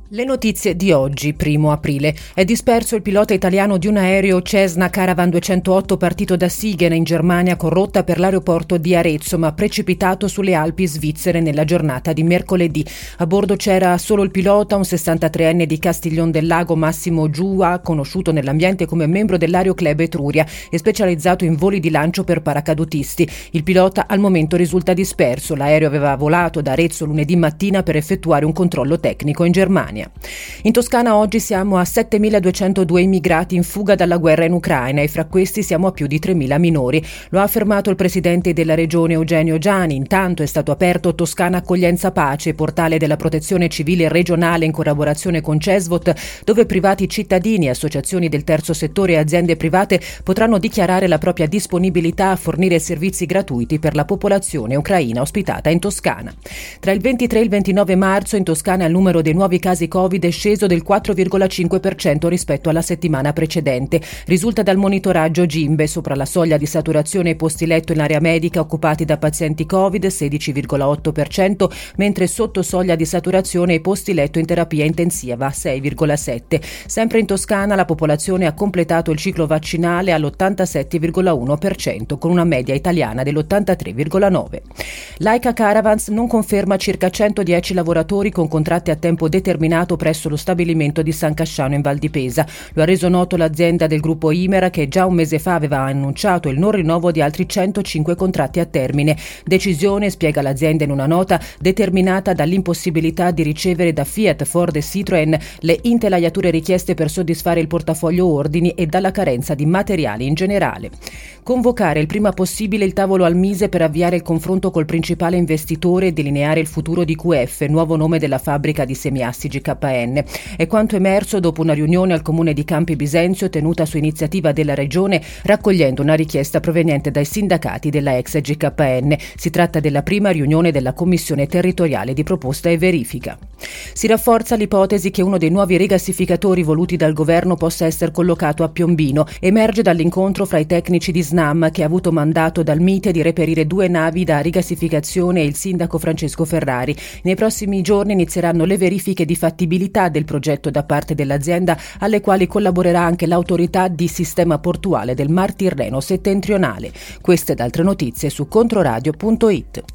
Le notizie di oggi, 1 aprile. È disperso il pilota italiano di un aereo Cessna Caravan 208 partito da Siegen in Germania con rotta per l'aeroporto di Arezzo, ma precipitato sulle Alpi svizzere nella giornata di mercoledì. A bordo c'era solo il pilota, un 63enne di Castiglion del Lago, Massimo Giua, conosciuto nell'ambiente come membro dell'Aeroclub Etruria e specializzato in voli di lancio per paracadutisti. Il pilota al momento risulta disperso. L'aereo aveva volato da Arezzo lunedì mattina per effettuare un controllo tecnico in Germania. In Toscana oggi siamo a 7.202 immigrati in fuga dalla guerra in Ucraina e fra questi siamo a più di 3.000 minori. Lo ha affermato il presidente della regione Eugenio Giani. Intanto è stato aperto Toscana Accoglienza Pace, portale della protezione civile regionale in collaborazione con CESVOT, dove privati cittadini, associazioni del terzo settore e aziende private potranno dichiarare la propria disponibilità a fornire servizi gratuiti per la popolazione ucraina ospitata in Toscana. Tra il 23 e il 29 marzo in Toscana il numero dei nuovi casi Covid è sceso del 4,5% rispetto alla settimana precedente. Risulta dal monitoraggio GIMBE. Sopra la soglia di saturazione ai posti letto in area medica occupati da pazienti Covid 16,8%, mentre sotto soglia di saturazione ai posti letto in terapia intensiva 6,7%. Sempre in Toscana la popolazione ha completato il ciclo vaccinale all'87,1%, con una media italiana dell'83,9%. Laika Caravans non conferma circa 110 lavoratori con contratti a tempo determinato presso lo stabilimento di San Casciano in Val di Pesa. Lo ha reso noto l'azienda del gruppo Imera, che già un mese fa aveva annunciato il non rinnovo di altri 105 contratti a termine. Decisione, spiega l'azienda in una nota, determinata dall'impossibilità di ricevere da Fiat, Ford e Citroën le intelaiature richieste per soddisfare il portafoglio ordini e dalla carenza di materiali in generale. Convocare il prima possibile il tavolo al Mise per avviare il confronto col principale investitore e delineare il futuro di QF, nuovo nome della fabbrica di semiassi GKN. È quanto emerso dopo una riunione al comune di Campi Bisenzio tenuta su iniziativa della regione, raccogliendo una richiesta proveniente dai sindacati della ex GKN. Si tratta della prima riunione della commissione territoriale di proposta e verifica. Si rafforza l'ipotesi che uno dei nuovi rigassificatori voluti dal governo possa essere collocato a Piombino. Emerge dall'incontro fra i tecnici di SNAM, che ha avuto mandato dal MITE di reperire 2 navi da rigassificazione, e il sindaco Francesco Ferrari. Nei prossimi giorni inizieranno le verifiche di fattibilità del progetto da parte dell'azienda, alle quali collaborerà anche l'autorità di sistema portuale del Mar Tirreno settentrionale. Queste ed altre notizie su controradio.it.